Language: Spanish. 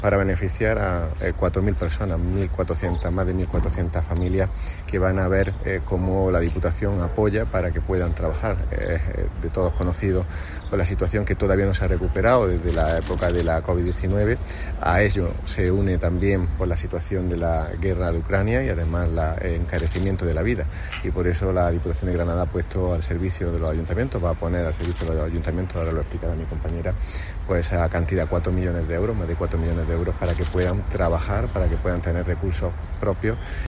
para beneficiar a 4.000 personas, más de 1.400 familias que van a ver cómo la Diputación apoya para que puedan trabajar. De todos conocidos pues la situación que todavía no se ha recuperado desde la época de la COVID-19. A ello se une también pues, la situación de la guerra de Ucrania y además el encarecimiento de la vida. Y por eso la Diputación de Granada ha puesto al servicio de los ayuntamientos, va a poner al servicio de los ayuntamientos, ahora lo explicará mi compañera, pues a cantidad de 4 millones de euros, más de 4 millones de euros para que puedan trabajar, para que puedan tener recursos propios